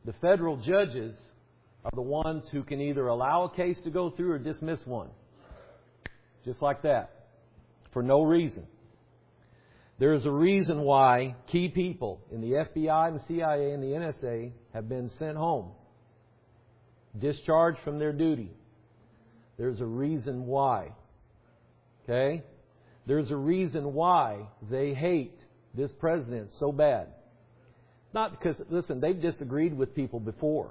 The federal judges are the ones who can either allow a case to go through or dismiss one. Just like that. For no reason. There is a reason why key people in the FBI and the CIA and the NSA have been sent home. Discharged from their duty. There's a reason why. Okay? There's a reason why they hate this president so bad. Not because, listen, they've disagreed with people before.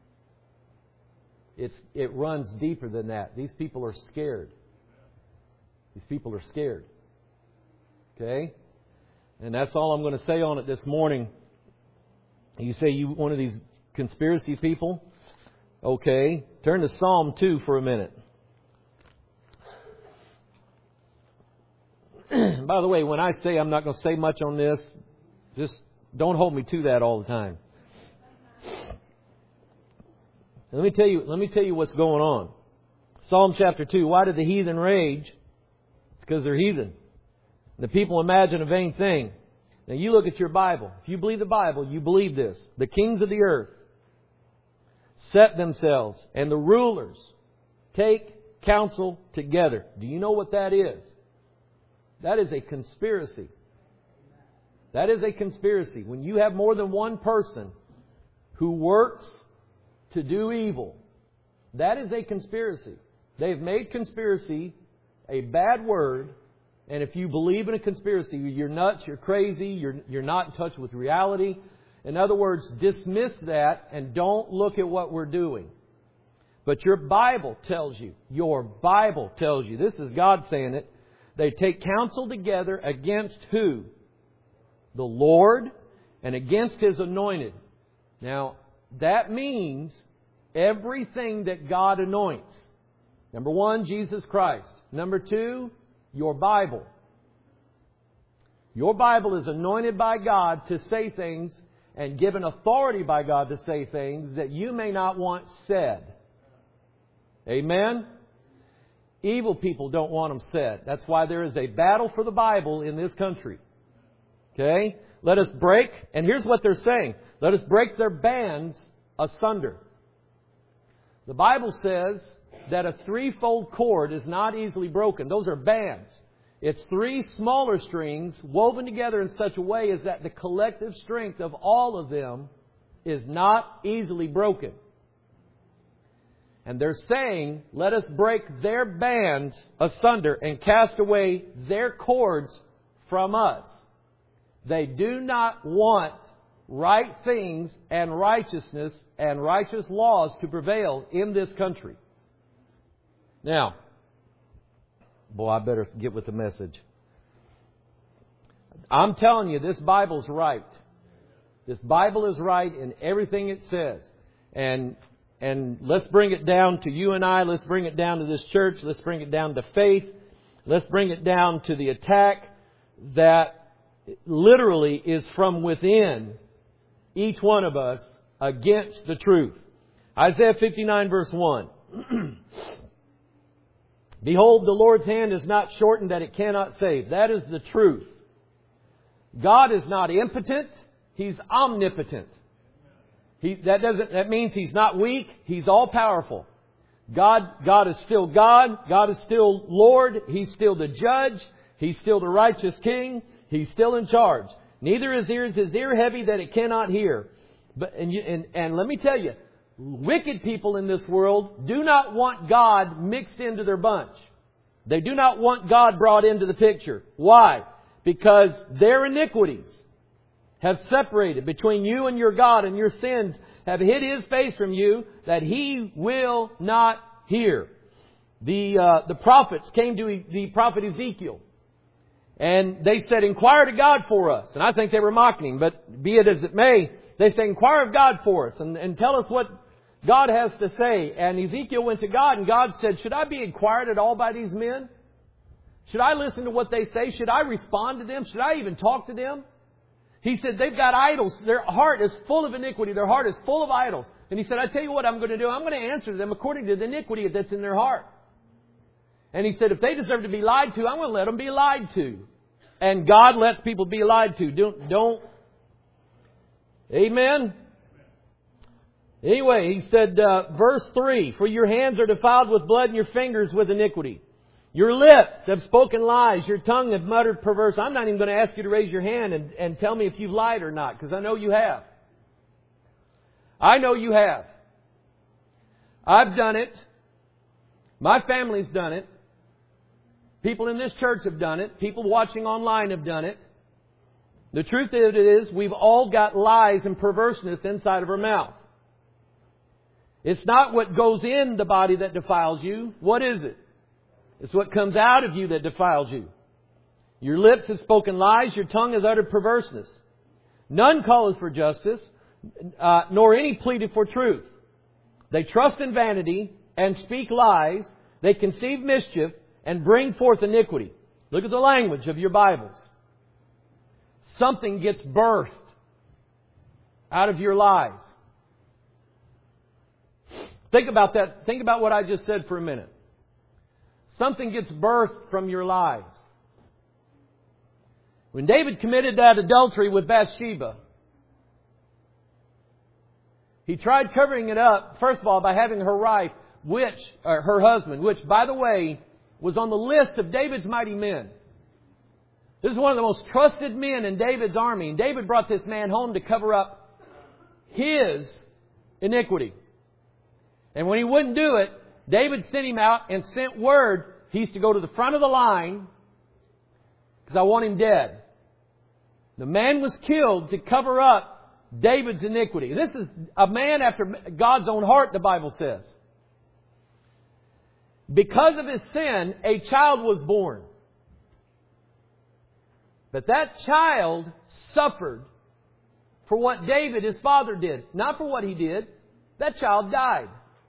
It runs deeper than that. These people are scared. These people are scared. Okay? And that's all I'm going to say on it this morning. You say you one of these conspiracy people? Okay. Turn to Psalm 2 for a minute. By the way, when I say I'm not going to say much on this, just don't hold me to that all the time. Let me tell you what's going on. Psalm chapter 2. Why did the heathen rage? It's because they're heathen. The people imagine a vain thing. Now you look at your Bible. If you believe the Bible, you believe this. The kings of the earth set themselves, and the rulers take counsel together. Do you know what that is? That is a conspiracy. That is a conspiracy. When you have more than one person who works to do evil, that is a conspiracy. They've made conspiracy a bad word. And if you believe in a conspiracy, you're nuts, you're crazy, you're not in touch with reality. In other words, dismiss that and don't look at what we're doing. But your Bible tells you, this is God saying it, they take counsel together against who? The Lord and against His anointed. Now, that means everything that God anoints. Number one, Jesus Christ. Number two, your Bible. Your Bible is anointed by God to say things and given authority by God to say things that you may not want said. Amen? Evil people don't want them said. That's why there is a battle for the Bible in this country. Okay? Let us break, and here's what they're saying. Let us break their bands asunder. The Bible says that a threefold cord is not easily broken. Those are bands. It's three smaller strings woven together in such a way as that the collective strength of all of them is not easily broken. And they're saying, let us break their bands asunder and cast away their cords from us. They do not want right things and righteousness and righteous laws to prevail in this country. Now, boy, I better get with the message. I'm telling you, this Bible's right. This Bible is right in everything it says. And let's bring it down to you and I. Let's bring it down to this church. Let's bring it down to faith. Let's bring it down to the attack that literally is from within each one of us against the truth. Isaiah 59 verse 1. Behold, the Lord's hand is not shortened that it cannot save. That is the truth. God is not impotent. He's omnipotent. That means He's not weak. He's all powerful. God is still God. God is still Lord. He's still the judge. He's still the righteous King. He's still in charge. Neither is His ear heavy that it cannot hear. And let me tell you, wicked people in this world do not want God mixed into their bunch. They do not want God brought into the picture. Why? Because their iniquities have separated between you and your God, and your sins have hid His face from you that He will not hear. The prophets came to the prophet Ezekiel, and they said, "Inquire to God for us." And I think they were mocking him, but be it as it may, they say, "Inquire of God for us and tell us what God has to say." And Ezekiel went to God, and God said, "Should I be inquired at all by these men? Should I listen to what they say? Should I respond to them? Should I even talk to them?" He said, "They've got idols. Their heart is full of iniquity. Their heart is full of idols." And He said, "I tell you what I'm going to do. I'm going to answer them according to the iniquity that's in their heart." And He said, if they deserve to be lied to, I'm going to let them be lied to. And God lets people be lied to. Don't. Amen? Anyway, he said, verse 3, for your hands are defiled with blood and your fingers with iniquity. Your lips have spoken lies. Your tongue have muttered perverse. I'm not even going to ask you to raise your hand and tell me if you've lied or not, because I know you have. I know you have. I've done it. My family's done it. People in this church have done it. People watching online have done it. The truth of it is, we've all got lies and perverseness inside of our mouth. It's not what goes in the body that defiles you. What is it? It's what comes out of you that defiles you. Your lips have spoken lies. Your tongue has uttered perverseness. None calleth for justice, nor any pleaded for truth. They trust in vanity and speak lies. They conceive mischief and bring forth iniquity. Look at the language of your Bibles. Something gets birthed out of your lies. Think about that. Think about what I just said for a minute. Something gets birthed from your lies. When David committed that adultery with Bathsheba, he tried covering it up, first of all, by having her husband, which, by the way, was on the list of David's mighty men. This is one of the most trusted men in David's army. And David brought this man home to cover up his iniquity. And when he wouldn't do it, David sent him out and sent word he's to go to the front of the line because I want him dead. The man was killed to cover up David's iniquity. This is a man after God's own heart, the Bible says. Because of his sin, a child was born. But that child suffered for what David, his father, did. Not for what he did. That child died.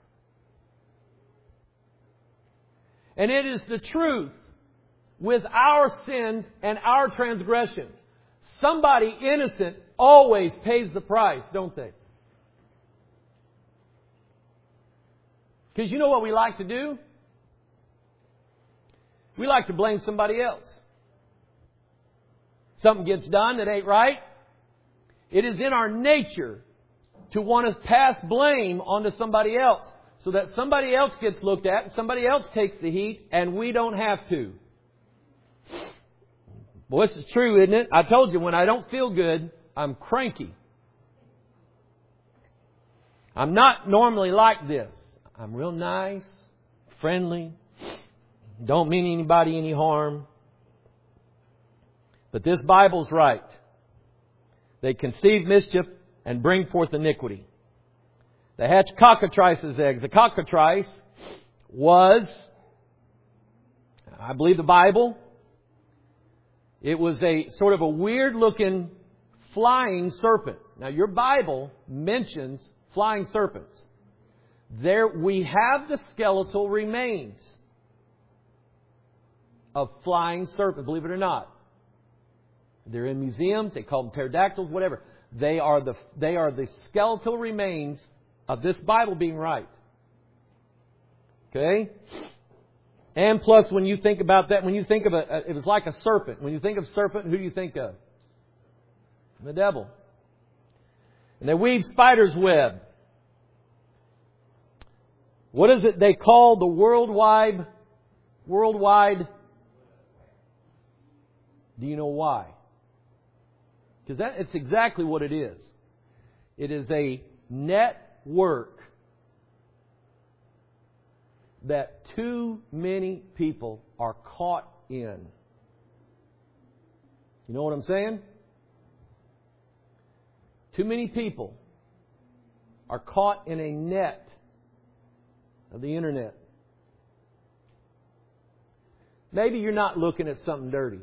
And it is the truth with our sins and our transgressions. Somebody innocent always pays the price, don't they? Because you know what we like to do? We like to blame somebody else. Something gets done that ain't right. It is in our nature to want to pass blame onto somebody else, so that somebody else gets looked at and somebody else takes the heat and we don't have to. Boy, this is true, isn't it? I told you, when I don't feel good, I'm cranky. I'm not normally like this. I'm real nice, friendly, don't mean anybody any harm. But this Bible's right. They conceive mischief and bring forth iniquity. They hatch cockatrice's eggs. The cockatrice was, I believe the Bible, it was a sort of a weird looking flying serpent. Now your Bible mentions flying serpents. There we have the skeletal remains of flying serpents, believe it or not. They're in museums, they call them pterodactyls, whatever. They are the skeletal remains of this Bible being right. Okay? And plus, when you think about that, when you think of it was like a serpent. When you think of serpent, who do you think of? The devil. And they weave spider's web. What is it they call the worldwide? Do you know why? Because it's exactly what it is. It is a network that too many people are caught in. You know what I'm saying? Too many people are caught in a net of the internet. Maybe you're not looking at something dirty.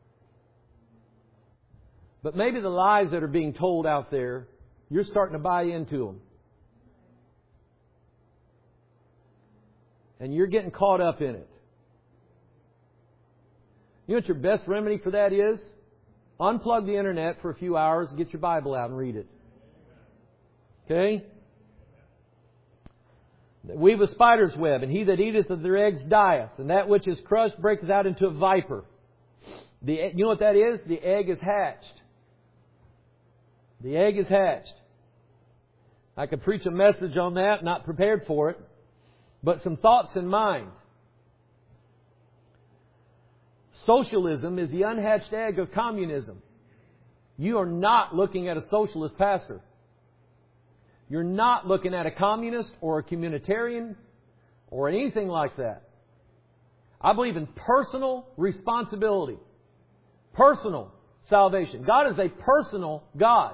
But maybe the lies that are being told out there, you're starting to buy into them. And you're getting caught up in it. You know what your best remedy for that is? Unplug the internet for a few hours, get your Bible out and read it. Okay? Weave a spider's web, and he that eateth of their eggs dieth, and that which is crushed breaketh out into a viper. You know what that is? The egg is hatched. The egg is hatched. I could preach a message on that, not prepared for it. But some thoughts in mind. Socialism is the unhatched egg of communism. You are not looking at a socialist pastor. You're not looking at a communist or a communitarian or anything like that. I believe in personal responsibility. Personal salvation. God is a personal God.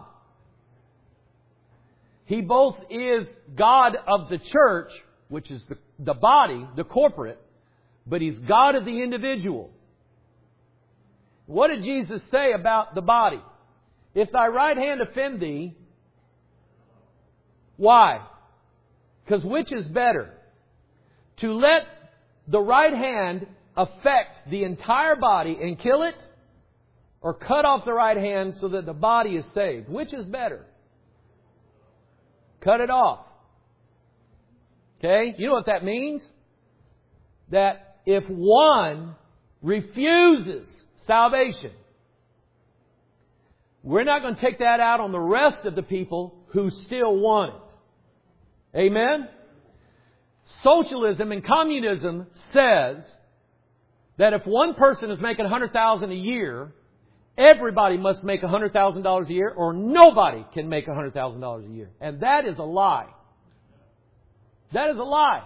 He both is God of the church, which is the body, the corporate, but He's God of the individual. What did Jesus say about the body? If thy right hand offend thee, why? Because which is better? To let the right hand affect the entire body and kill it, or cut off the right hand so that the body is saved? Which is better? Cut it off. Okay? You know what that means? That if one refuses salvation, we're not going to take that out on the rest of the people who still want it. Amen? Socialism and communism says that if one person is making $100,000 a year, everybody must make $100,000 a year, or nobody can make $100,000 a year. And that is a lie. That is a lie.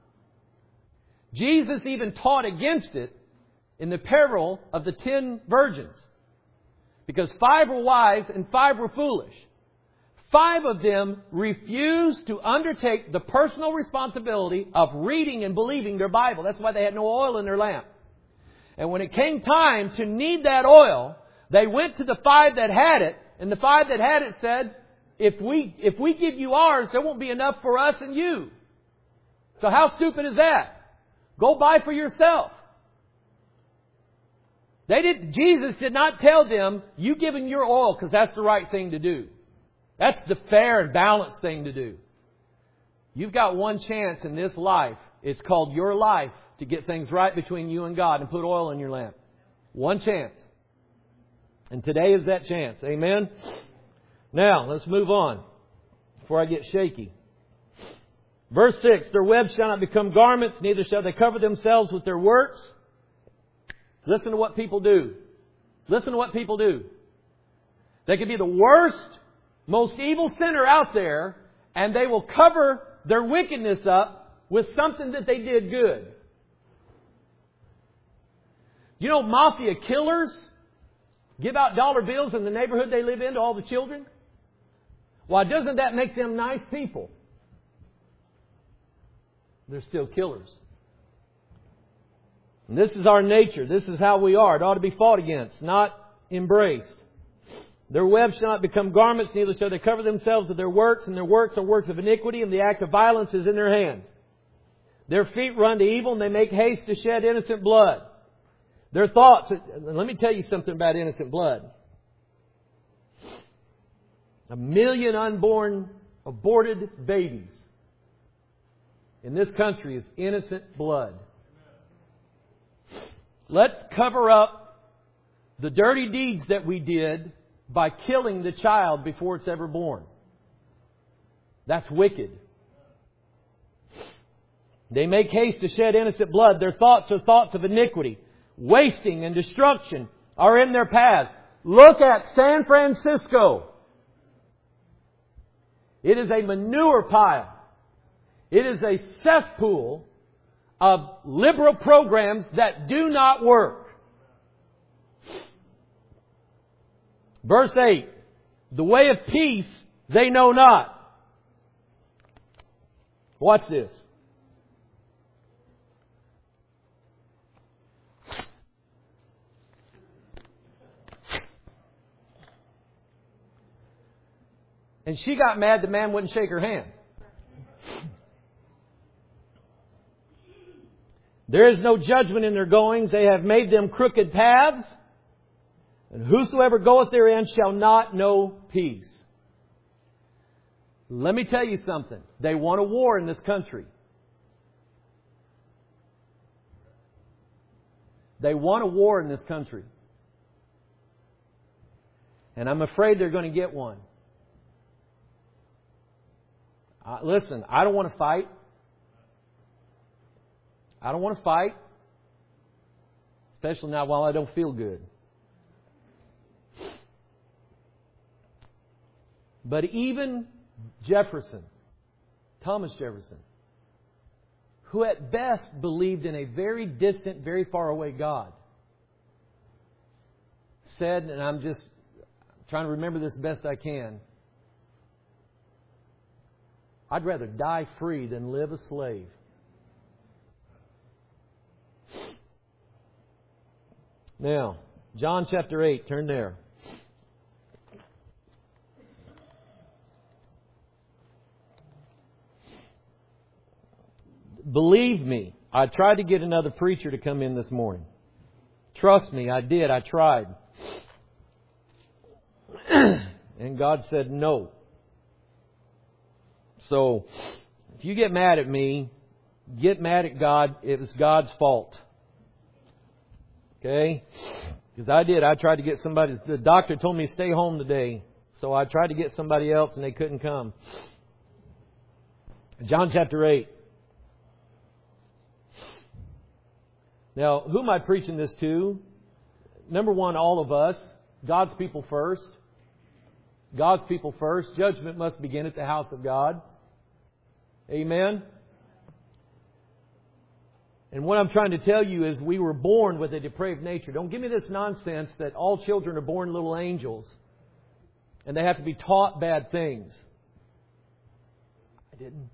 Jesus even taught against it in the parable of the 10 virgins. Because 5 were wise and 5 were foolish. 5 of them refused to undertake the personal responsibility of reading and believing their Bible. That's why they had no oil in their lamp. And when it came time to need that oil, they went to the 5 that had it, and the 5 that had it said, if we give you ours, there won't be enough for us and you. So how stupid is that? Go buy for yourself. Jesus did not tell them, you give them your oil because that's the right thing to do. That's the fair and balanced thing to do. You've got one chance in this life. It's called your life to get things right between you and God and put oil in your lamp. One chance. And today is that chance. Amen? Now, let's move on before I get shaky. Verse 6, their webs shall not become garments, neither shall they cover themselves with their works. Listen to what people do. Listen to what people do. They could be the worst, most evil sinner out there, and they will cover their wickedness up with something that they did good. You know, mafia killers give out dollar bills in the neighborhood they live in to all the children. Why, doesn't that make them nice people? They're still killers. And this is our nature. This is how we are. It ought to be fought against, not embraced. Their webs shall not become garments, neither shall they cover themselves with their works, and their works are works of iniquity, and the act of violence is in their hands. Their feet run to evil, and they make haste to shed innocent blood. Their thoughts... Let me tell you something about innocent blood. 1 million unborn, aborted babies in this country is innocent blood. Let's cover up the dirty deeds that we did by killing the child before it's ever born. That's wicked. They make haste to shed innocent blood. Their thoughts are thoughts of iniquity. Wasting and destruction are in their path. Look at San Francisco. It is a manure pile. It is a cesspool of liberal programs that do not work. Verse 8. The way of peace they know not. Watch this. And she got mad the man wouldn't shake her hand. There is no judgment in their goings. They have made them crooked paths. And whosoever goeth therein shall not know peace. Let me tell you something. They want a war in this country. They want a war in this country. And I'm afraid they're going to get one. Listen, I don't want to fight. I don't want to fight. Especially not while I don't feel good. But even Jefferson, Thomas Jefferson, who at best believed in a very distant, very far away God, said, and I'm just trying to remember this best I can, I'd rather die free than live a slave. Now, John chapter 8, turn there. Believe me, I tried to get another preacher to come in this morning. Trust me, I did. I tried. And God said no. So, if you get mad at me, get mad at God. It was God's fault. Okay? Because I did. I tried to get somebody. The doctor told me to stay home today. So I tried to get somebody else and they couldn't come. John chapter 8. Now, who am I preaching this to? Number one, all of us. God's people first. God's people first. Judgment must begin at the house of God. Amen? And what I'm trying to tell you is we were born with a depraved nature. Don't give me this nonsense that all children are born little angels and they have to be taught bad things. I didn't.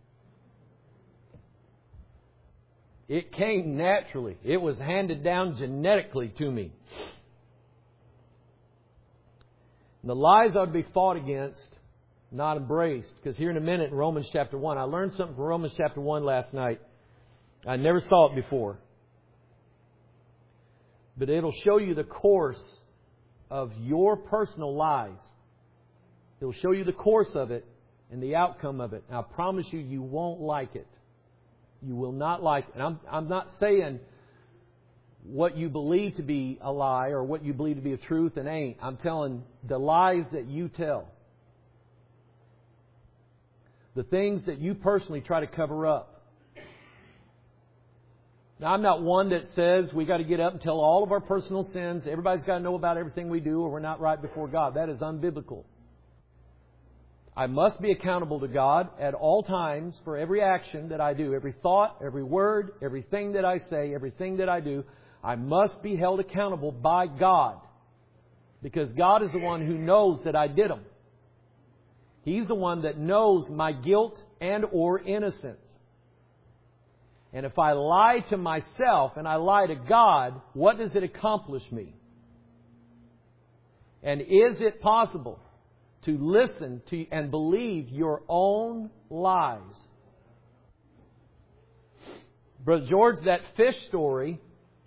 It came naturally. It was handed down genetically to me. And the lies ought to be fought against, not embraced. Because here in a minute in Romans chapter 1, I learned something from Romans chapter 1 last night. I never saw it before. But it'll show you the course of your personal lies. It'll show you the course of it and the outcome of it. And I promise you, you won't like it. You will not like it. And I'm not saying what you believe to be a lie or what you believe to be a truth and ain't. I'm telling the lies that you tell. The things that you personally try to cover up. Now, I'm not one that says we got to get up and tell all of our personal sins. Everybody's got to know about everything we do or we're not right before God. That is unbiblical. I must be accountable to God at all times for every action that I do, every thought, every word, everything that I say, everything that I do. I must be held accountable by God because God is the one who knows that I did them. He's the one that knows my guilt and or innocence. And if I lie to myself and I lie to God, what does it accomplish me? And is it possible to listen to and believe your own lies? Brother George, that fish story,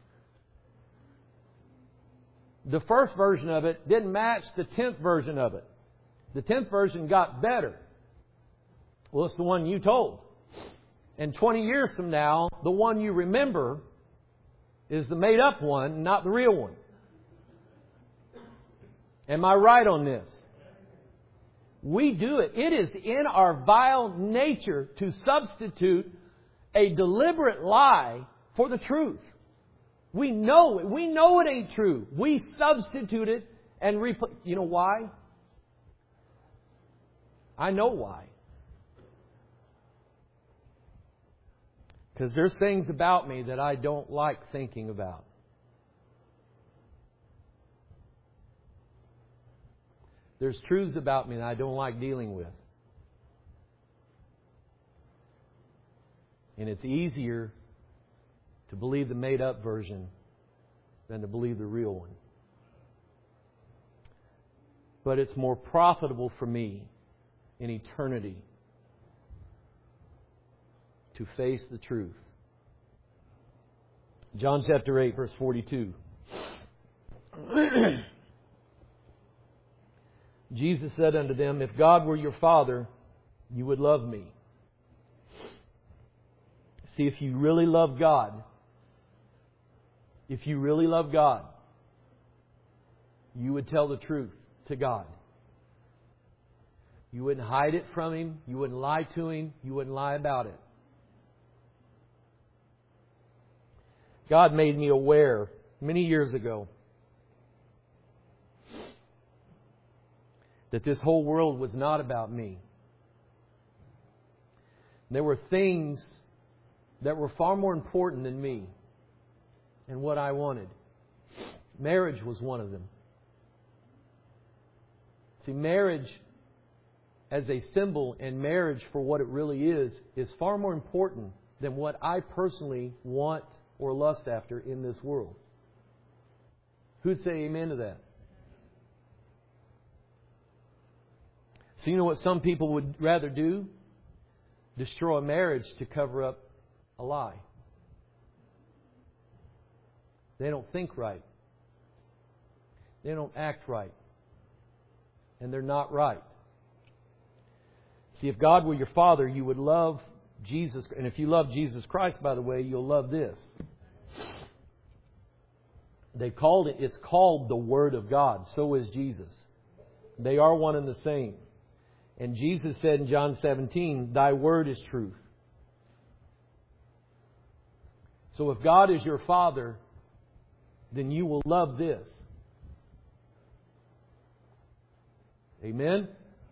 the first version of it didn't match the 10th version of it. The 10th version got better. Well, it's the one you told. And 20 years from now, the one you remember is the made-up one, not the real one. Am I right on this? We do it. It is in our vile nature to substitute a deliberate lie for the truth. We know it. We know it ain't true. We substitute it and you know why? I know why. Because there's things about me that I don't like thinking about. There's truths about me that I don't like dealing with. And it's easier to believe the made-up version than to believe the real one. But it's more profitable for me in eternity to face the truth. John chapter 8, verse 42. Jesus said unto them, if God were your Father, you would love me. See, if you really love God, you would tell the truth to God. You wouldn't hide it from Him. You wouldn't lie to Him. You wouldn't lie about it. God made me aware many years ago that this whole world was not about me. There were things that were far more important than me and what I wanted. Marriage was one of them. See, marriage as a symbol and marriage for what it really is far more important than what I personally want or lust after in this world. Who'd say amen to that? So you know what some people would rather do? Destroy a marriage to cover up a lie. They don't think right. They don't act right. And they're not right. See, if God were your Father, you would love Jesus. And if you love Jesus Christ, by the way, you'll love this. It's called the Word of God. So is Jesus. They are one and the same. And Jesus said in John 17, Thy Word is truth. So if God is your Father, then you will love this. Amen?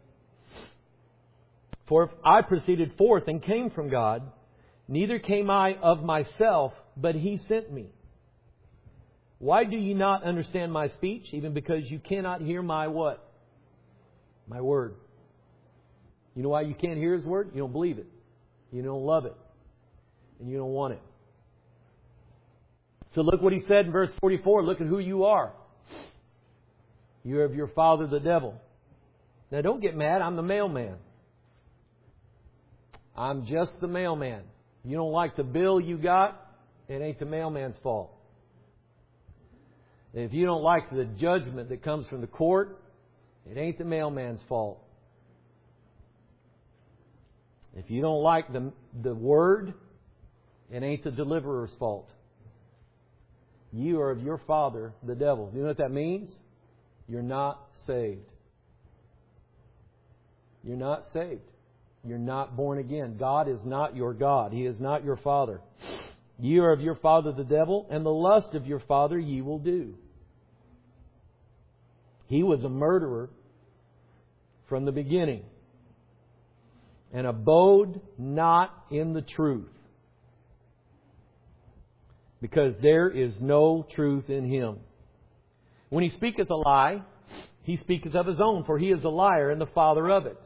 For if I proceeded forth and came from God, neither came I of myself, but He sent me. Why do you not understand my speech? Even because you cannot hear my what? My word. You know why you can't hear His word? You don't believe it. You don't love it. And you don't want it. So look what He said in verse 44. Look at who you are. You're of your father the devil. Now don't get mad. I'm the mailman. I'm just the mailman. You don't like the bill you got, it ain't the mailman's fault. If you don't like the judgment that comes from the court, it ain't the mailman's fault. If you don't like the word, it ain't the deliverer's fault. You are of your father, the devil. You know what that means? You're not saved. You're not saved. You're not born again. God is not your God. He is not your Father. Ye are of your father the devil, and the lust of your father ye will do. He was a murderer from the beginning, and abode not in the truth, because there is no truth in him. When he speaketh a lie, he speaketh of his own, for he is a liar and the father of it.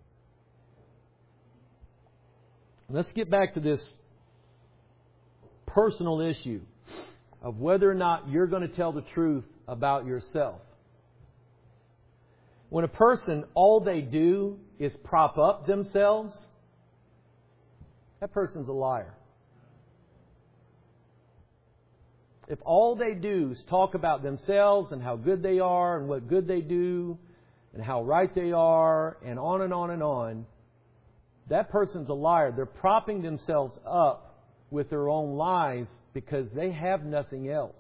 Let's get back to this personal issue of whether or not you're going to tell the truth about yourself. When a person, all they do is prop up themselves, that person's a liar. If all they do is talk about themselves and how good they are and what good they do and how right they are and on and on and on, that person's a liar. They're propping themselves up with their own lies because they have nothing else.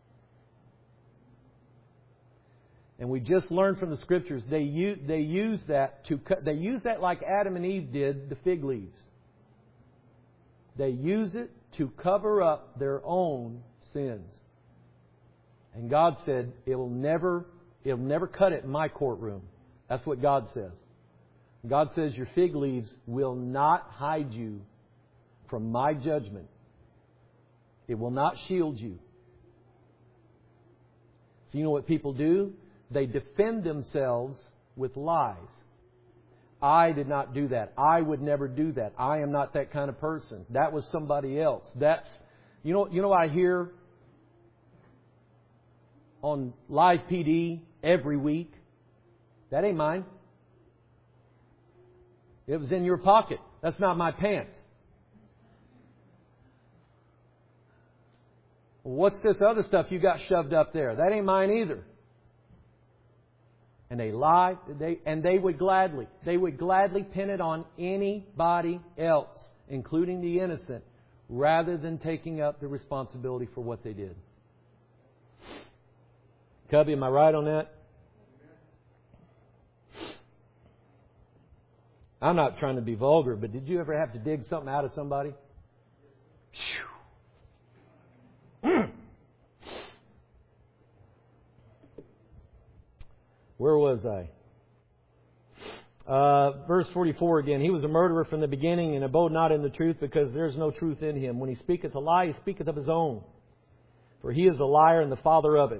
And we just learned from the Scriptures they use that like Adam and Eve did the fig leaves. They use it to cover up their own sins. And God said, it'll never cut it in my courtroom. That's what God says. God says your fig leaves will not hide you from my judgment. It will not shield you. So you know what people do? They defend themselves with lies. I did not do that. I would never do that. I am not that kind of person. That was somebody else. That's you know what I hear on Live PD every week? That ain't mine. It was in your pocket. That's not my pants. What's this other stuff you got shoved up there? That ain't mine either. And they lie. They would gladly pin it on anybody else, including the innocent, rather than taking up the responsibility for what they did. Cubby, am I right on that? I'm not trying to be vulgar, but did you ever have to dig something out of somebody? Where was I? Verse 44 again. He was a murderer from the beginning and abode not in the truth, because there is no truth in him. When he speaketh a lie, he speaketh of his own. For he is a liar and the father of it.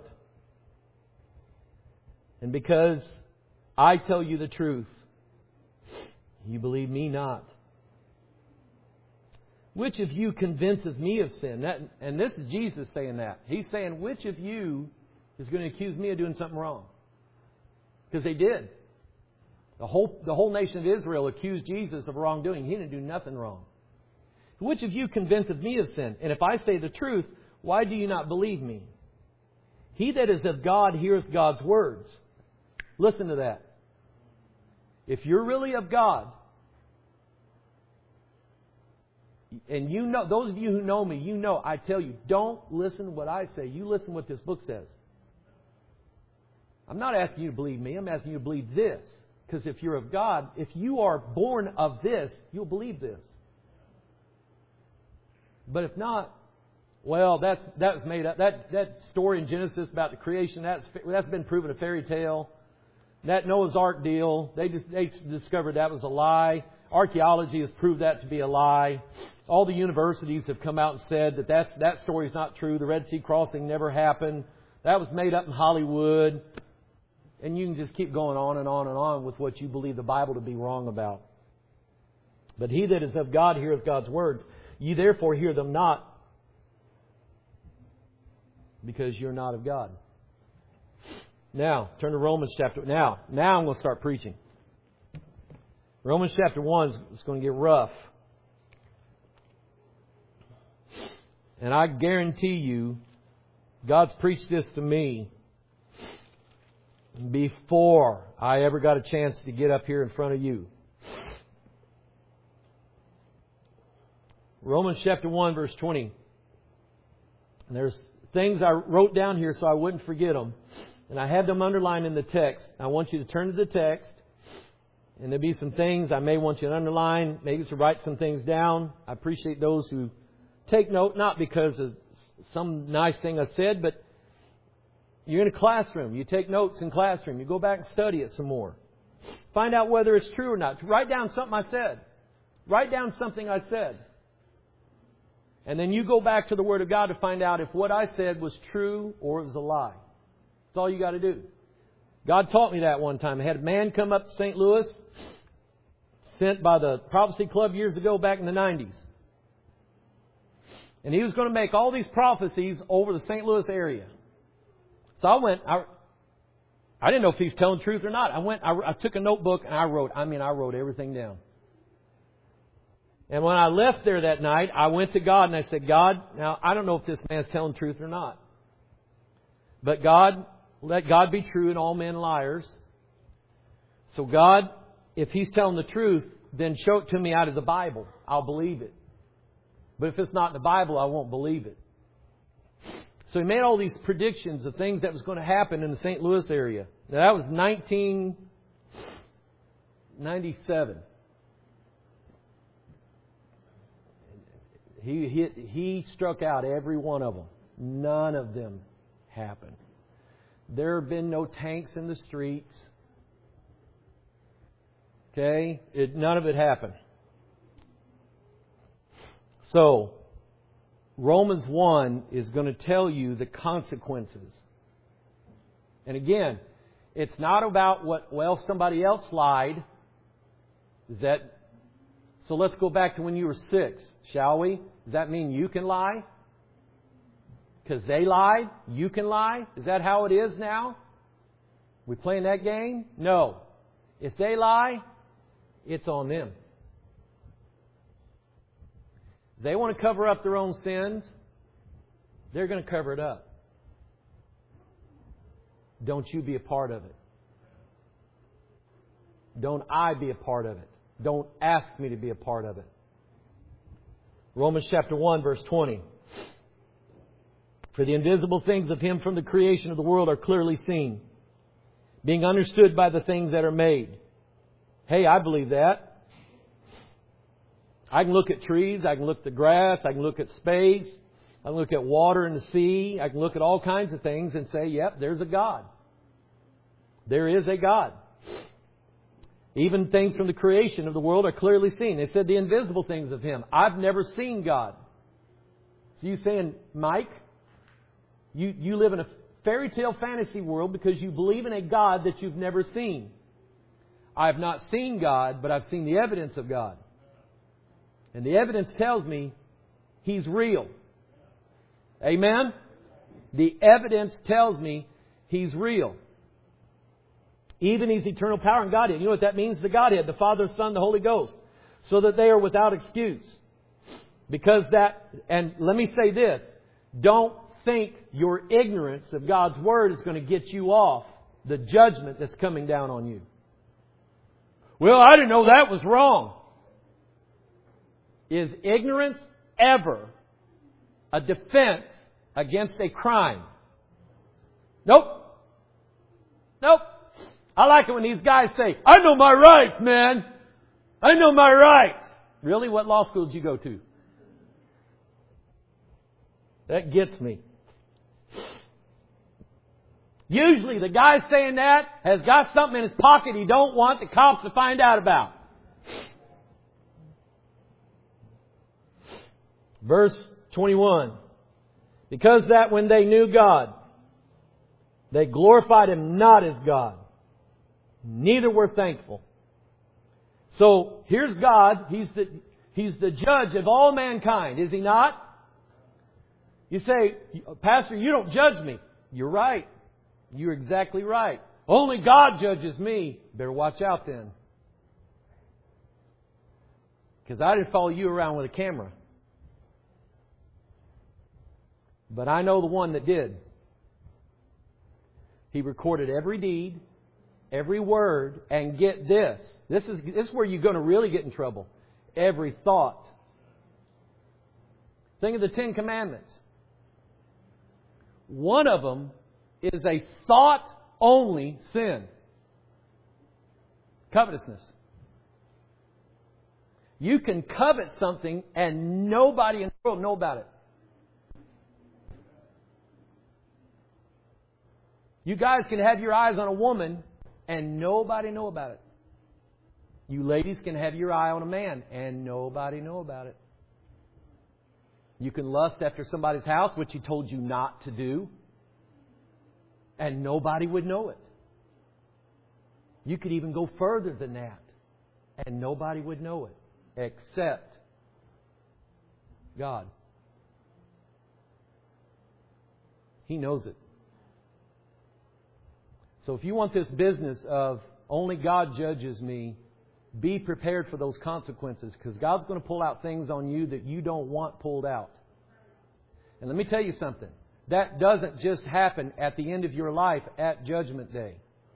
And because I tell you the truth, you believe me not. Which of you convinceth me of sin? And this is Jesus saying that. He's saying, which of you is going to accuse me of doing something wrong? Because they did. The whole nation of Israel accused Jesus of wrongdoing. He didn't do nothing wrong. Which of you convinceth me of sin? And if I say the truth, why do you not believe me? He that is of God heareth God's words. Listen to that. If you're really of God, and you know, those of you who know me, you know, I tell you, don't listen to what I say. You listen to what this book says. I'm not asking you to believe me. I'm asking you to believe this. Because if you're of God, if you are born of this, you'll believe this. But if not, well, that's made up. That story in Genesis about the creation, that's been proven a fairy tale. That Noah's Ark deal, they discovered that was a lie. Archaeology has proved that to be a lie. All the universities have come out and said that story is not true. The Red Sea crossing never happened. That was made up in Hollywood. And you can just keep going on and on and on with what you believe the Bible to be wrong about. But he that is of God heareth God's words. Ye therefore hear them not, because you're not of God. Now, turn to Romans chapter... Now I'm going to start preaching. Romans chapter 1 is going to get rough. And I guarantee you, God's preached this to me before I ever got a chance to get up here in front of you. Romans chapter 1 verse 20. And there's things I wrote down here so I wouldn't forget them. And I had them underlined in the text. I want you to turn to the text. And there'll be some things I may want you to underline, maybe to write some things down. I appreciate those who take note, not because of some nice thing I said, but you're in a classroom. You take notes in classroom. You go back and study it some more. Find out whether it's true or not. Write down something I said. Write down something I said. And then you go back to the Word of God to find out if what I said was true or it was a lie. That's all you got to do. God taught me that one time. I had a man come up to St. Louis, sent by the Prophecy Club years ago back in the 90s. And he was going to make all these prophecies over the St. Louis area. So I went, I didn't know if he was telling the truth or not. I took a notebook and I wrote everything down. And when I left there that night, I went to God and I said, God, now I don't know if this man's telling the truth or not. But God, let God be true and all men liars. So God, if He's telling the truth, then show it to me out of the Bible. I'll believe it. But if it's not in the Bible, I won't believe it. So he made all these predictions of things that was going to happen in the St. Louis area. Now, that was 1997. He struck out every one of them. None of them happened. There have been no tanks in the streets. Okay? None of it happened. So, Romans 1 is going to tell you the consequences. And again, it's not about somebody else lied. So let's go back to when you were 6, shall we? Does that mean you can lie? Because they lied, you can lie? Is that how it is now? We playing that game? No. If they lie, it's on them. If they want to cover up their own sins, they're going to cover it up. Don't you be a part of it. Don't I be a part of it. Don't ask me to be a part of it. Romans chapter 1 verse 20. For the invisible things of Him from the creation of the world are clearly seen, being understood by the things that are made. Hey, I believe that. I can look at trees, I can look at the grass, I can look at space, I can look at water in the sea, I can look at all kinds of things and say, yep, there's a God. There is a God. Even things from the creation of the world are clearly seen. They said the invisible things of Him. I've never seen God. So you saying, Mike, you live in a fairy tale fantasy world because you believe in a God that you've never seen. I have not seen God, but I've seen the evidence of God. And the evidence tells me He's real. Amen? The evidence tells me He's real. Even His eternal power and Godhead. You know what that means? The Godhead, the Father, the Son, the Holy Ghost. So that they are without excuse. Because that, and let me say this, don't think your ignorance of God's Word is going to get you off the judgment that's coming down on you. Well, I didn't know that was wrong. Is ignorance ever a defense against a crime? Nope. Nope. I like it when these guys say, I know my rights, man. I know my rights. Really? What law school did you go to? That gets me. Usually the guy saying that has got something in his pocket he don't want the cops to find out about. Verse 21. Because that when they knew God, they glorified Him not as God, neither were thankful. So here's God. He's the judge of all mankind, is He not? You say, Pastor, you don't judge me. You're right. You're exactly right. Only God judges me. Better watch out then. Because I didn't follow you around with a camera. But I know the one that did. He recorded every deed, every word, and get this. This is where you're going to really get in trouble. Every thought. Think of the 10 Commandments. One of them is a thought-only sin. Covetousness. You can covet something and nobody in the world know about it. You guys can have your eyes on a woman and nobody know about it. You ladies can have your eye on a man and nobody know about it. You can lust after somebody's house, which He told you not to do, and nobody would know it. You could even go further than that, and nobody would know it, except God. He knows it. So if you want this business of only God judges me, be prepared for those consequences, because God's going to pull out things on you that you don't want pulled out. And let me tell you something. That doesn't just happen at the end of your life at Judgment Day.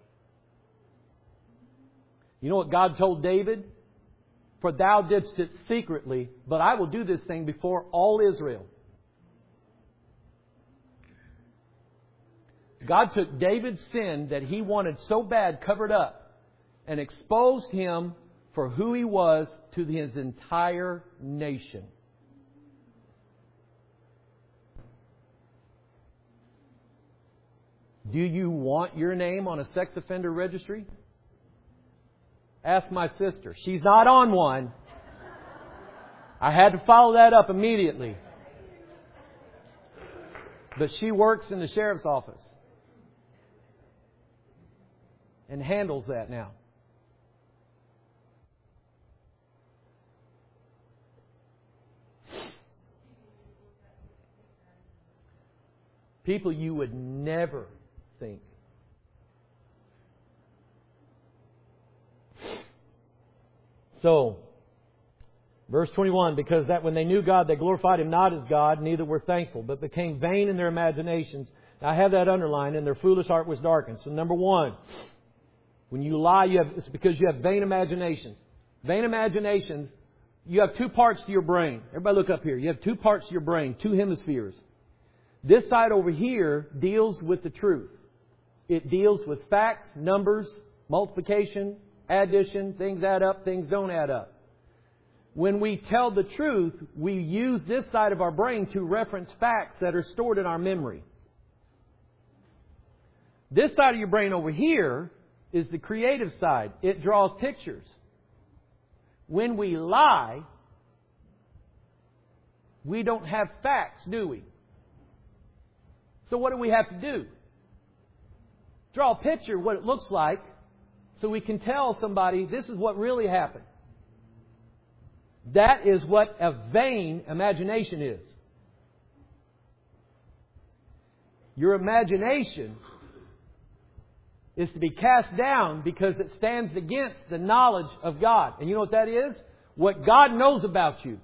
You know what God told David? For thou didst it secretly, but I will do this thing before all Israel. God took David's sin that he wanted so bad covered up and exposed him for who he was to his entire nation. Do you want your name on a sex offender registry? Ask my sister. She's not on one. I had to follow that up immediately. But she works in the sheriff's office and handles that now. People you would never think. So, verse 21, because that when they knew God, they glorified Him not as God, neither were thankful, but became vain in their imaginations. Now, I have that underlined, and their foolish heart was darkened. So, number one, when you lie, it's because you have vain imaginations. Vain imaginations, you have two parts to your brain. Everybody look up here. You have two parts to your brain, two hemispheres. This side over here deals with the truth. It deals with facts, numbers, multiplication, addition, things add up, things don't add up. when we tell the truth, we use this side of our brain to reference facts that are stored in our memory. This side of your brain over here is the creative side. It draws pictures. When we lie, we don't have facts, do we? So what do we have to do? Draw a picture of what it looks like so we can tell somebody this is what really happened. That is what a vain imagination is. Your imagination is to be cast down because it stands against the knowledge of God. And you know what that is? What God knows about you.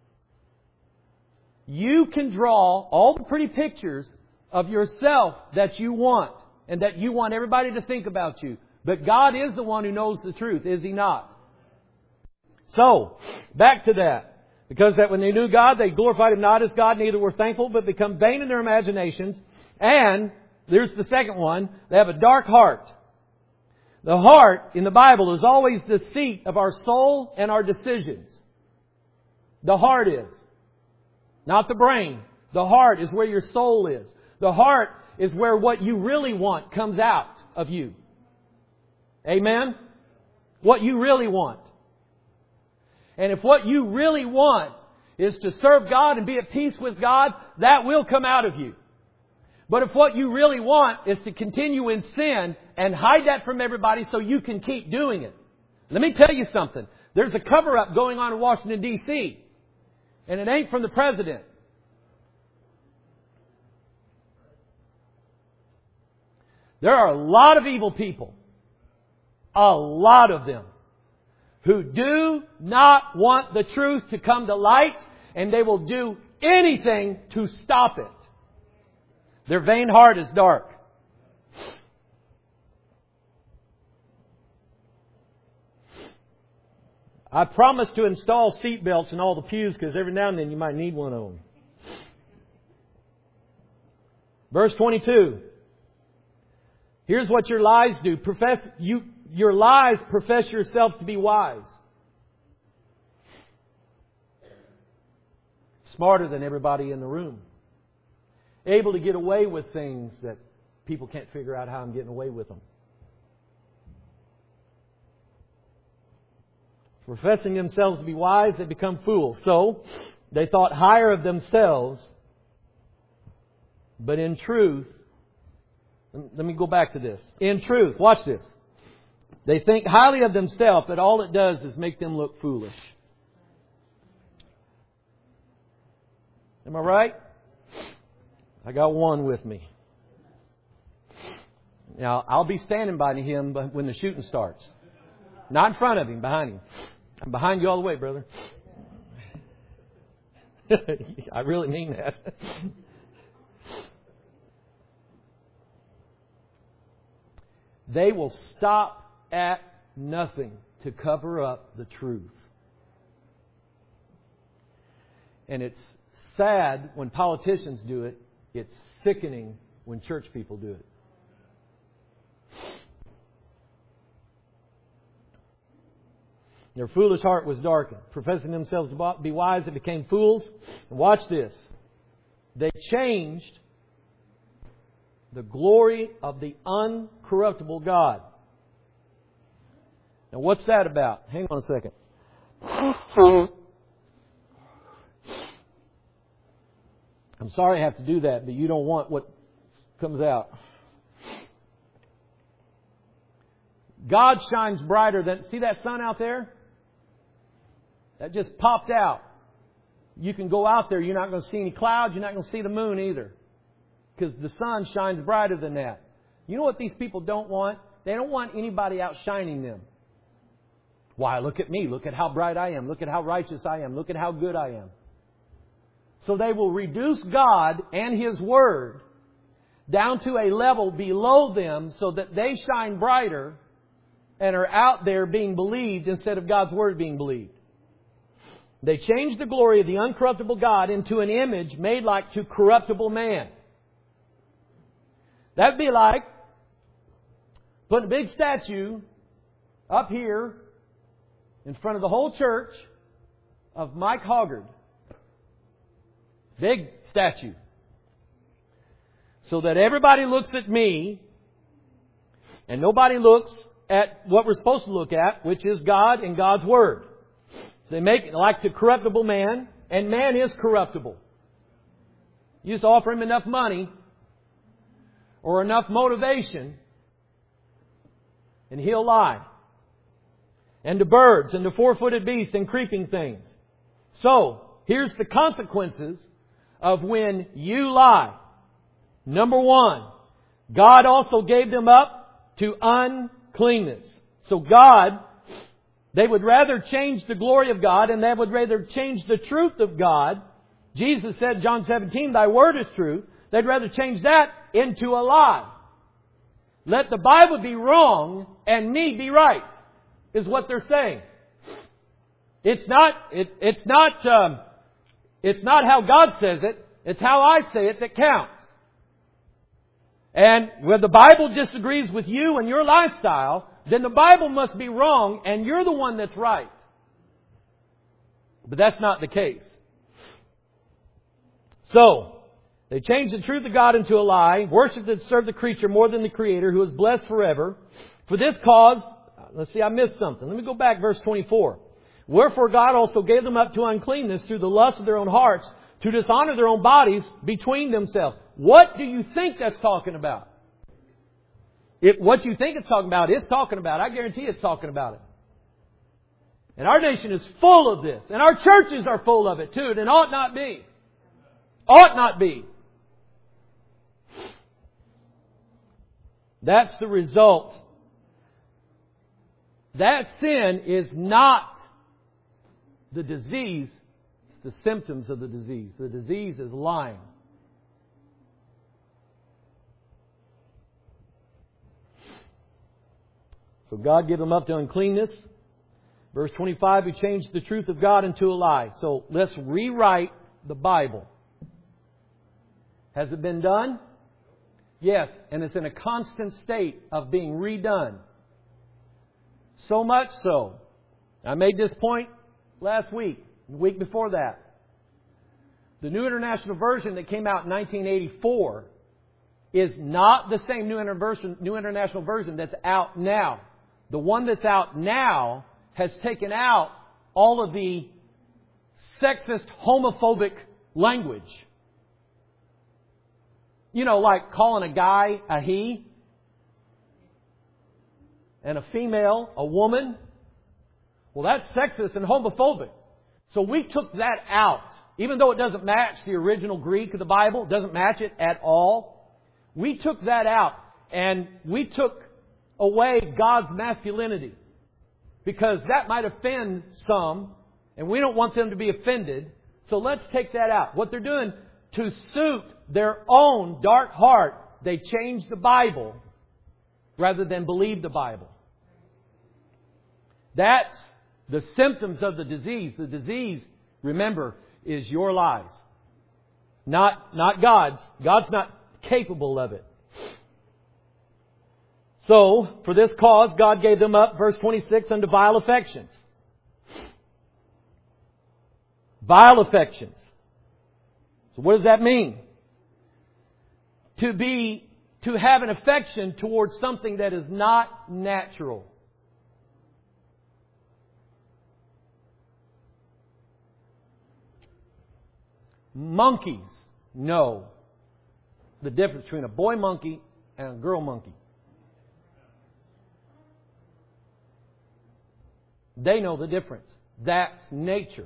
You can draw all the pretty pictures of yourself that you want and that you want everybody to think about you. But God is the one who knows the truth, is He not? So, back to that. Because that when they knew God, they glorified Him not as God, neither were thankful, but become vain in their imaginations. And, there's the second one, they have a dark heart. The heart, in the Bible, is always the seat of our soul and our decisions. The heart is. Not the brain. The heart is where your soul is. The heart is where what you really want comes out of you. Amen? What you really want. And if what you really want is to serve God and be at peace with God, that will come out of you. But if what you really want is to continue in sin and hide that from everybody so you can keep doing it. Let me tell you something. There's a cover-up going on in Washington, D.C. And it ain't from the President. There are a lot of evil people. A lot of them. Who do not want the truth to come to light. And they will do anything to stop it. Their vain heart is dark. I promise to install seat belts in all the pews because every now and then you might need one of them. Verse 22. Here's what your lies do. Your lies profess yourself to be wise. Smarter than everybody in the room. Able to get away with things that people can't figure out how I'm getting away with them. Professing themselves to be wise, they become fools. So, they thought higher of themselves. But in truth, let me go back to this. In truth, watch this. They think highly of themselves, but all it does is make them look foolish. Am I right? I got one with me. Now, I'll be standing by him when the shooting starts. Not in front of him, behind him. I'm behind you all the way, brother. I really mean that. They will stop at nothing to cover up the truth. And it's sad when politicians do it. It's sickening when church people do it. Their foolish heart was darkened. Professing themselves to be wise, they became fools. And watch this. They changed the glory of the uncorruptible God. Now what's that about? Hang on a second. I'm sorry I have to do that, but you don't want what comes out. God shines brighter than... See that sun out there? That just popped out. You can go out there, you're not going to see any clouds, you're not going to see the moon either. Because the sun shines brighter than that. You know what these people don't want? They don't want anybody outshining them. Why, look at me. Look at how bright I am. Look at how righteous I am. Look at how good I am. So they will reduce God and His Word down to a level below them so that they shine brighter and are out there being believed instead of God's Word being believed. They changed the glory of the uncorruptible God into an image made like to corruptible man. That'd be like putting a big statue up here in front of the whole church of Mike Hoggard. Big statue. So that everybody looks at me and nobody looks at what we're supposed to look at, which is God and God's Word. They make it like the corruptible man, and man is corruptible. You just offer him enough money or enough motivation and he'll lie. And to birds and to four-footed beasts and creeping things. So, here's the consequences of when you lie. Number one, God also gave them up to uncleanness. So God, they would rather change the glory of God and they would rather change the truth of God. Jesus said, John 17, Thy word is truth. They'd rather change that into a lie. Let the Bible be wrong and me be right, is what they're saying. It's not how God says it. It's how I say it that counts. And when the Bible disagrees with you and your lifestyle, then the Bible must be wrong and you're the one that's right. But that's not the case. So, they changed the truth of God into a lie, worshipped and served the creature more than the Creator, who is blessed forever. For this cause, let's see, I missed something. Let me go back, verse 24. Wherefore God also gave them up to uncleanness through the lust of their own hearts, to dishonor their own bodies between themselves. What do you think that's talking about? What you think it's talking about, it's talking about. I guarantee it's talking about it. And our nation is full of this. And our churches are full of it too. And ought not be. Ought not be. That's the result. That sin is not the disease. It's the symptoms of the disease. The disease is lying. So God gave them up to uncleanness. Verse 25, He changed the truth of God into a lie. So let's rewrite the Bible. Has it been done? Yes, and it's in a constant state of being redone. So much so. I made this point last week, the week before that. The New International Version that came out in 1984 is not the same New International Version that's out now. The one that's out now has taken out all of the sexist, homophobic language. You know, like calling a guy a he and a female a woman. Well, that's sexist and homophobic. So we took that out. Even though it doesn't match the original Greek of the Bible, it doesn't match it at all. We took that out and we took away God's masculinity. Because that might offend some and we don't want them to be offended. So let's take that out. What they're doing to suit their own dark heart, they change the Bible rather than believe the Bible. That's the symptoms of the disease. The disease, remember, is your lies. Not God's. God's not capable of it. So, for this cause, God gave them up, verse 26, unto vile affections. Vile affections. So what does that mean? To have an affection towards something that is not natural. Monkeys know the difference between a boy monkey and a girl monkey. They know the difference. That's nature.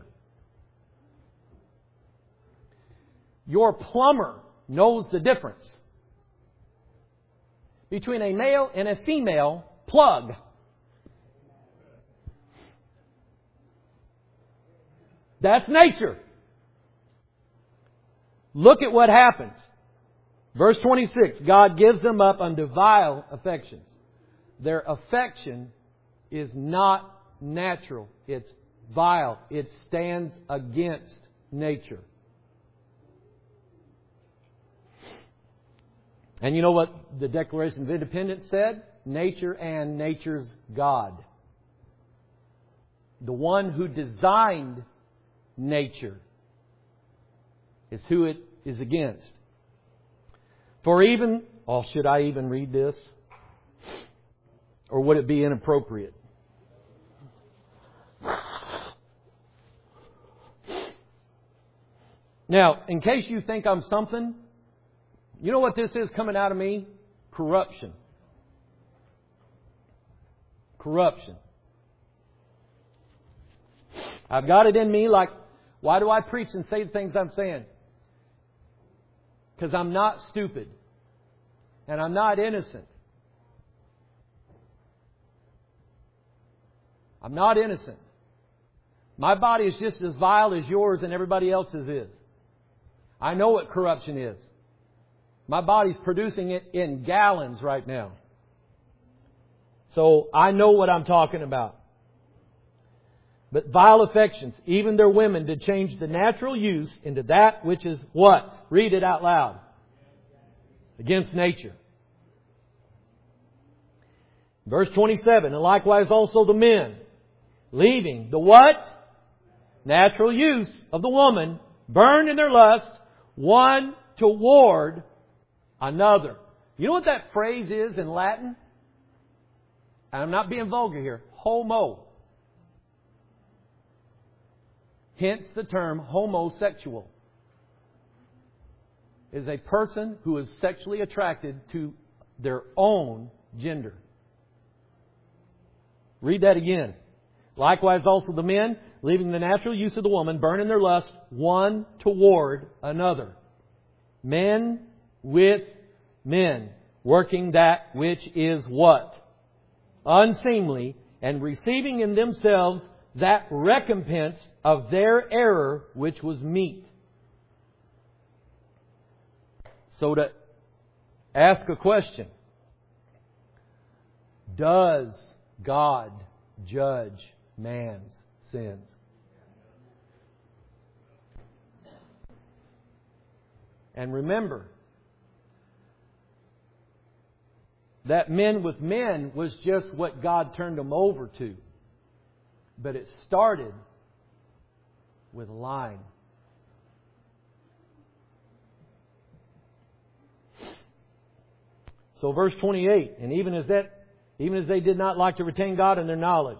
Your plumber knows the difference between a male and a female plug. That's nature. Look at what happens. Verse 26, God gives them up unto vile affections. Their affection is not natural. It's vile. It stands against nature. And you know what the Declaration of Independence said? Nature and nature's God. The one who designed nature. It's who it is against. For even, should I even read this? Or would it be inappropriate? Now, in case you think I'm something, you know what this is coming out of me? Corruption. Corruption. I've got it in me like, why do I preach and say the things I'm saying? Because I'm not stupid. And I'm not innocent. I'm not innocent. My body is just as vile as yours and everybody else's is. I know what corruption is. My body's producing it in gallons right now. So I know what I'm talking about. But vile affections, even their women, did change the natural use into that which is what? Read it out loud. Against nature. Verse 27, and likewise also the men, leaving the what? Natural use of the woman, burned in their lust, one toward another. You know what that phrase is in Latin? I'm not being vulgar here. Homo. Hence the term homosexual. Is a person who is sexually attracted to their own gender. Read that again. Likewise also the men, leaving the natural use of the woman, burn in their lust one toward another. Men with men, working that which is what? Unseemly, and receiving in themselves that recompense of their error which was meet. So to ask a question, does God judge man's sins? And remember that men with men was just what God turned them over to. But it started with lying. So verse 28, and even as they did not like to retain God in their knowledge.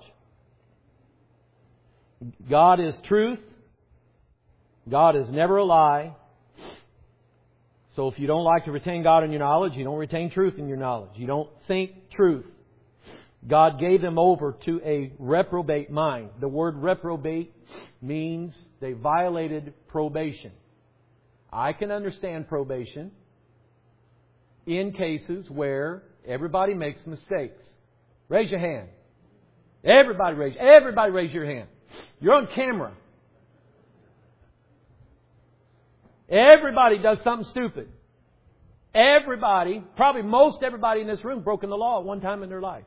God is truth. God is never a lie. So if you don't like to retain God in your knowledge, you don't retain truth in your knowledge. You don't think truth. God gave them over to a reprobate mind. The word reprobate means they violated probation. I can understand probation in cases where everybody makes mistakes. Raise your hand. Everybody raise your hand. You're on camera. Everybody does something stupid. Everybody, probably most everybody in this room, broken the law at one time in their life.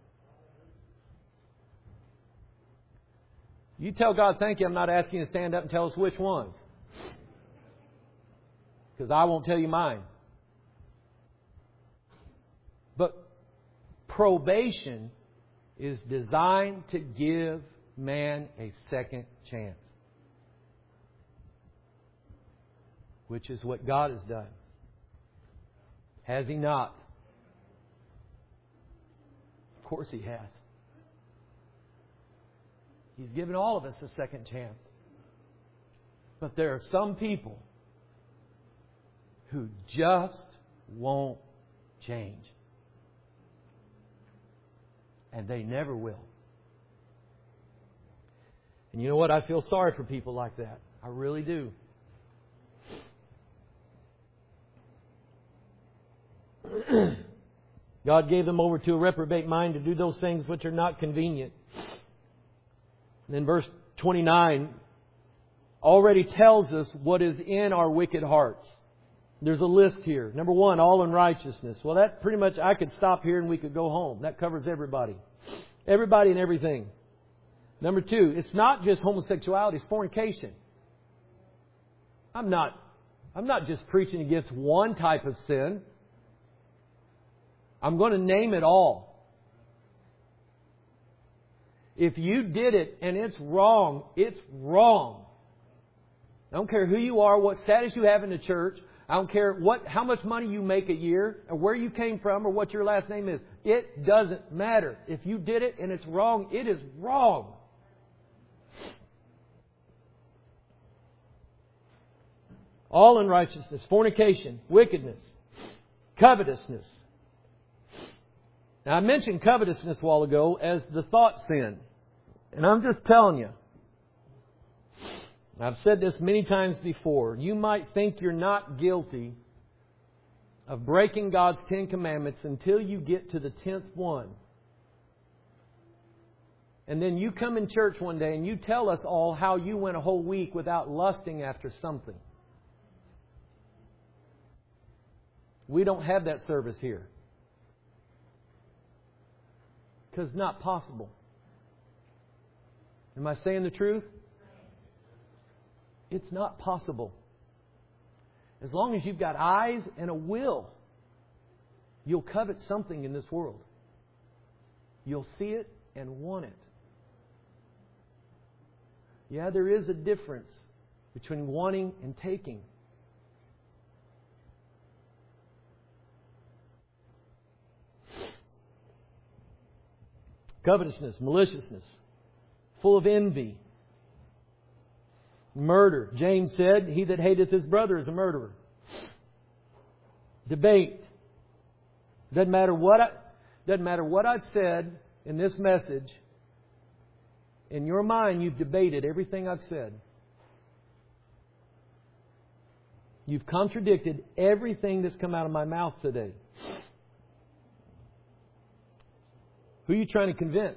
You tell God, thank you, I'm not asking you to stand up and tell us which ones. Because I won't tell you mine. But probation is designed to give man a second chance. Which is what God has done. Has He not? Of course He has. He's given all of us a second chance. But there are some people who just won't change. And they never will. And you know what? I feel sorry for people like that. I really do. God gave them over to a reprobate mind to do those things which are not convenient. And then verse 29 already tells us what is in our wicked hearts. There's a list here. Number one, all unrighteousness. Well, that pretty much, I could stop here and we could go home. That covers everybody. Everybody and everything. Number two, it's not just homosexuality, it's fornication. I'm not just preaching against one type of sin. I'm going to name it all. If you did it and it's wrong, it's wrong. I don't care who you are, what status you have in the church. I don't care how much money you make a year, or where you came from, or what your last name is. It doesn't matter. If you did it and it's wrong, it is wrong. All unrighteousness, fornication, wickedness, covetousness. Now, I mentioned covetousness a while ago as the thought sin. And I'm just telling you, I've said this many times before, you might think you're not guilty of breaking God's 10 Commandments until you get to the 10th one. And then you come in church one day and you tell us all how you went a whole week without lusting after something. We don't have that service here. Because it's not possible. Am I saying the truth? It's not possible. As long as you've got eyes and a will, you'll covet something in this world. You'll see it and want it. Yeah, there is a difference between wanting and taking. Covetousness, maliciousness, full of envy, murder. James said, "He that hateth his brother is a murderer." Debate. Doesn't matter what I've said in this message. In your mind, you've debated everything I've said. You've contradicted everything that's come out of my mouth today. Who are you trying to convince?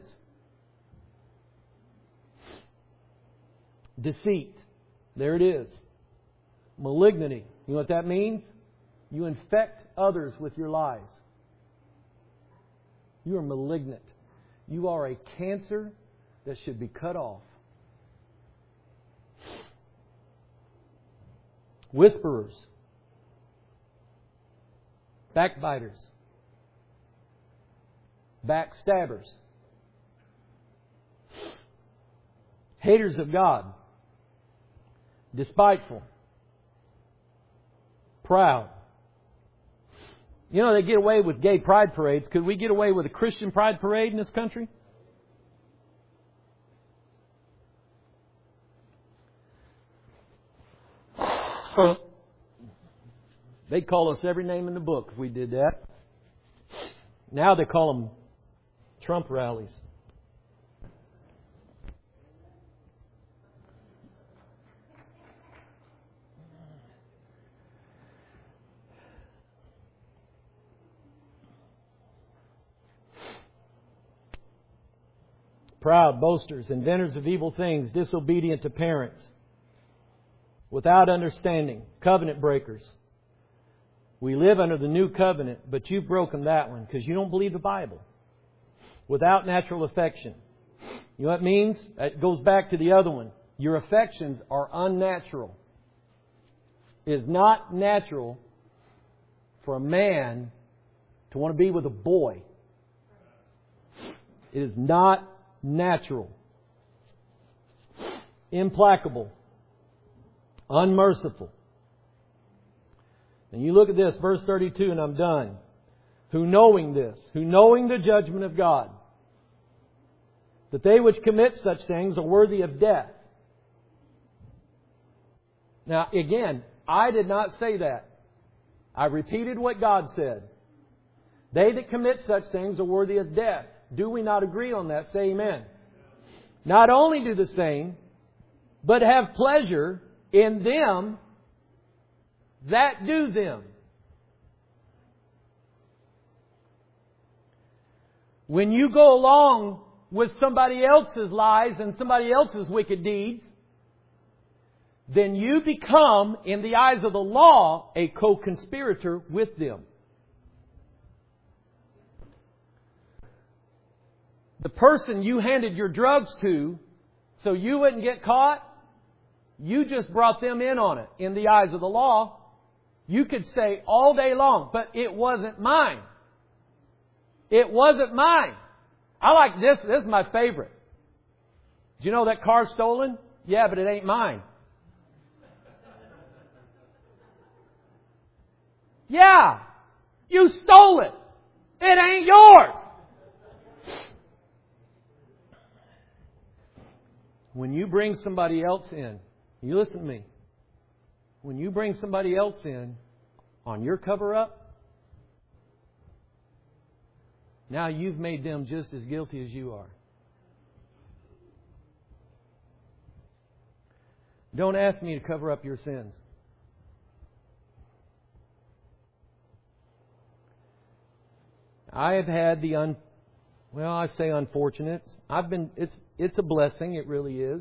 Deceit. There it is. Malignity. You know what that means? You infect others with your lies. You are malignant. You are a cancer that should be cut off. Whisperers. Backbiters. Backstabbers. Haters of God. Despiteful. Proud. You know, they get away with gay pride parades. Could we get away with a Christian pride parade in this country? They'd call us every name in the book if we did that. Now they call them Trump rallies. Proud, boasters, inventors of evil things, disobedient to parents, without understanding, covenant breakers. We live under the new covenant, but you've broken that one because you don't believe the Bible. Without natural affection. You know what it means? It goes back to the other one. Your affections are unnatural. It is not natural for a man to want to be with a boy. It is not natural. Implacable. Unmerciful. And you look at this, verse 32, and I'm done. Who knowing this, who knowing the judgment of God, that they which commit such things are worthy of death. Now, again, I did not say that. I repeated what God said. They that commit such things are worthy of death. Do we not agree on that? Say amen. Not only do the same, but have pleasure in them that do them. When you go along with somebody else's lies and somebody else's wicked deeds, then you become, in the eyes of the law, a co-conspirator with them. The person you handed your drugs to so you wouldn't get caught, you just brought them in on it. In the eyes of the law, you could say all day long, but it wasn't mine. It wasn't mine. I like this. This is my favorite. Do you know that car's stolen? Yeah, but it ain't mine. Yeah, you stole it. It ain't yours. When you bring somebody else in, you listen to me. When you bring somebody else in on your cover-up, now you've made them just as guilty as you are. Don't ask me to cover up your sins. I have had the I say unfortunate. It's a blessing, it really is.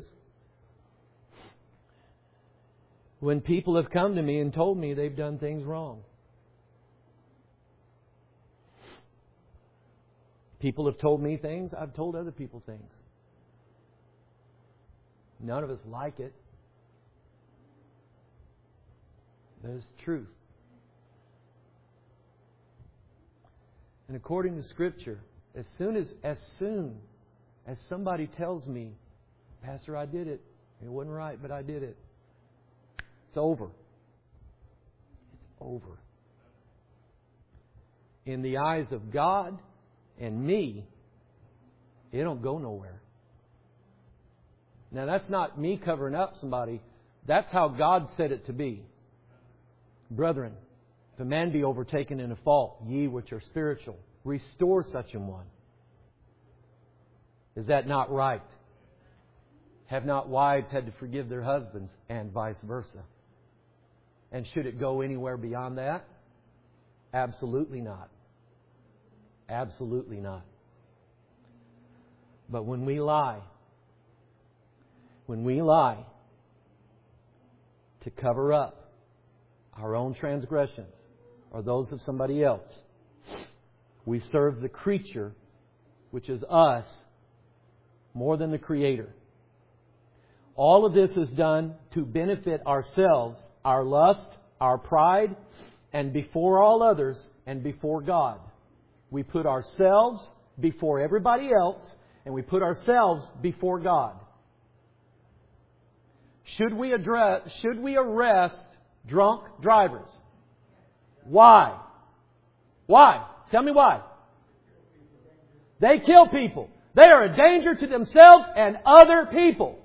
When people have come to me and told me they've done things wrong. People have told me things, I've told other people things. None of us like it. That is truth. And according to Scripture, as soon as somebody tells me, Pastor, I did it. It wasn't right, but I did it. It's over. It's over. In the eyes of God and me, it don't go nowhere. Now, that's not me covering up somebody. That's how God said it to be. Brethren, if a man be overtaken in a fault, ye which are spiritual, restore such an one. Is that not right? Have not wives had to forgive their husbands, and vice versa? And should it go anywhere beyond that? Absolutely not. Absolutely not. But when we lie to cover up our own transgressions or those of somebody else, we serve the creature, which is us, more than the Creator. All of this is done to benefit ourselves, our lust, our pride, and before all others, and before God. We put ourselves before everybody else, and we put ourselves before God. Should we arrest drunk drivers? Why? Why? Tell me why. They kill people. They are a danger to themselves and other people.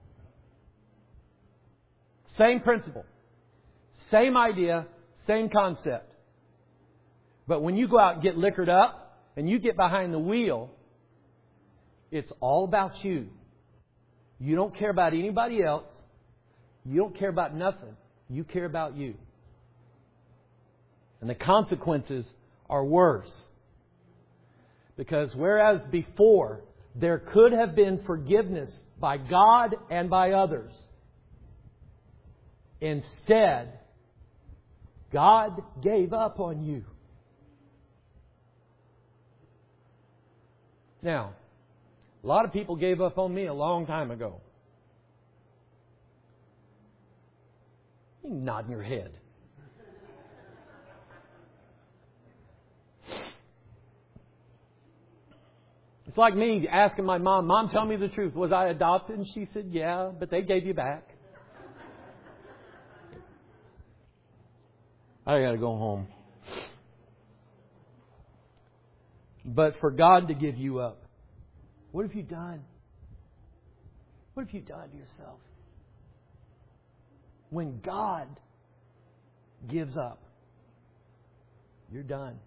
Same principle. Same idea. Same concept. But when you go out and get liquored up and you get behind the wheel, it's all about you. You don't care about anybody else. You don't care about nothing. You care about you. And the consequences are worse. Because whereas before there could have been forgiveness by God and by others, instead, God gave up on you. Now, a lot of people gave up on me a long time ago. You nod your head. It's like me asking my mom, Mom, tell me the truth. Was I adopted? And she said, yeah, but they gave you back. I got to go home. But for God to give you up, what have you done? What have you done to yourself? When God gives up, you're done.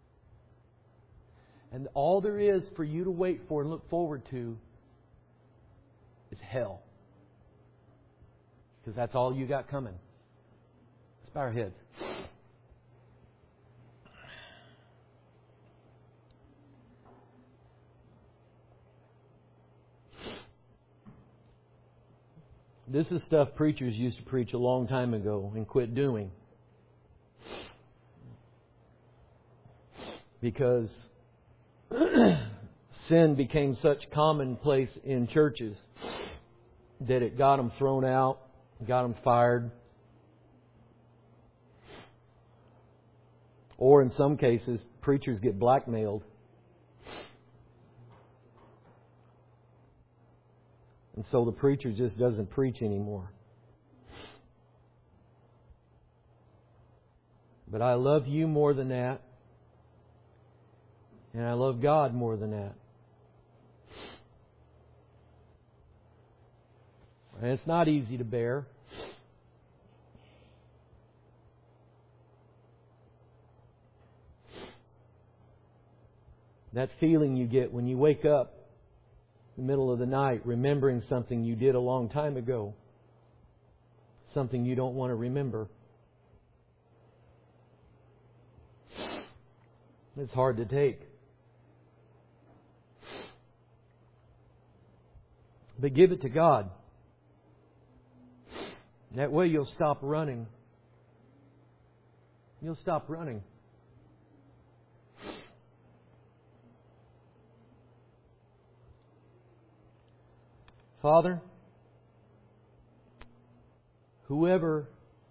And all there is for you to wait for and look forward to is hell. Because that's all you got coming. Let's bow our heads. This is stuff preachers used to preach a long time ago and quit doing. Because sin became such commonplace in churches that it got them thrown out, got them fired. Or in some cases, preachers get blackmailed. And so the preacher just doesn't preach anymore. But I love you more than that. And I love God more than that. And it's not easy to bear. That feeling you get when you wake up in the middle of the night remembering something you did a long time ago. Something you don't want to remember. It's hard to take. But give it to God. That way you'll stop running. You'll stop running. Father, whoever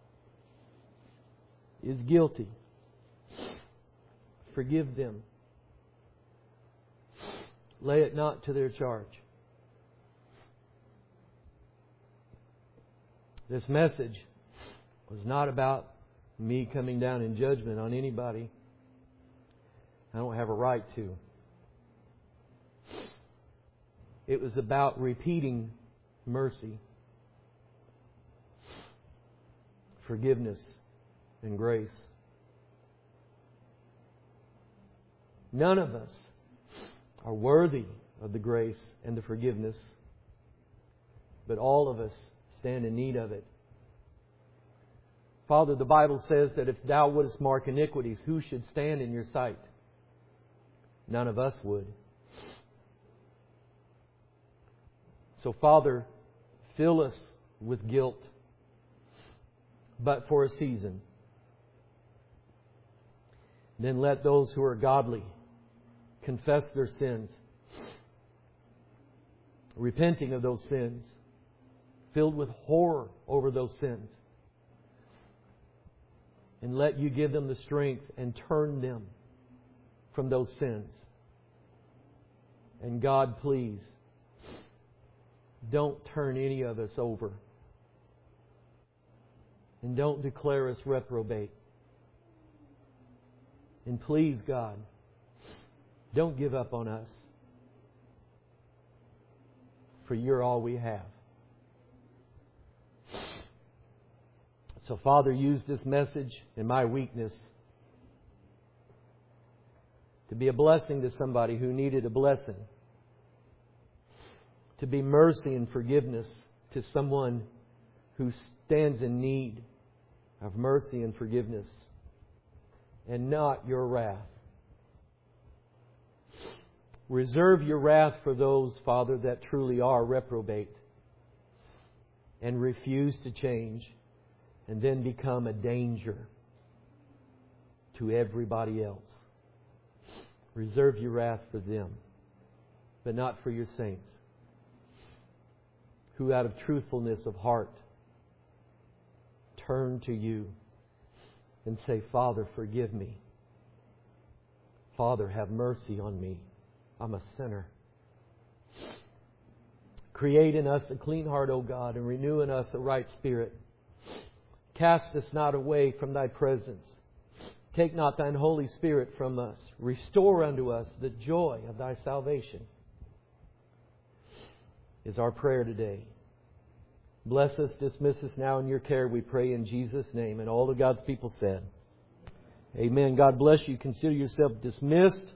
is guilty, forgive them. Lay it not to their charge. This message was not about me coming down in judgment on anybody. I don't have a right to. It was about repeating mercy, forgiveness, and grace. None of us are worthy of the grace and the forgiveness, but all of us stand in need of it. Father, the Bible says that if Thou wouldest mark iniquities, who should stand in Your sight? None of us would. So, Father, fill us with guilt, but for a season. Then let those who are godly confess their sins, repenting of those sins, filled with horror over those sins. And let You give them the strength and turn them from those sins. And God, please, don't turn any of us over. And don't declare us reprobate. And please, God, don't give up on us. For You're all we have. So, Father, use this message in my weakness to be a blessing to somebody who needed a blessing. To be mercy and forgiveness to someone who stands in need of mercy and forgiveness, and not Your wrath. Reserve Your wrath for those, Father, that truly are reprobate and refuse to change, and then become a danger to everybody else. Reserve Your wrath for them, but not for Your saints, who out of truthfulness of heart turn to You and say, Father, forgive me. Father, have mercy on me. I'm a sinner. Create in us a clean heart, O God, and renew in us a right spirit. Cast us not away from Thy presence. Take not Thine Holy Spirit from us. Restore unto us the joy of Thy salvation, is our prayer today. Bless us, dismiss us now in Your care, we pray in Jesus' name. And all of God's people said, Amen. God bless you. Consider yourself dismissed.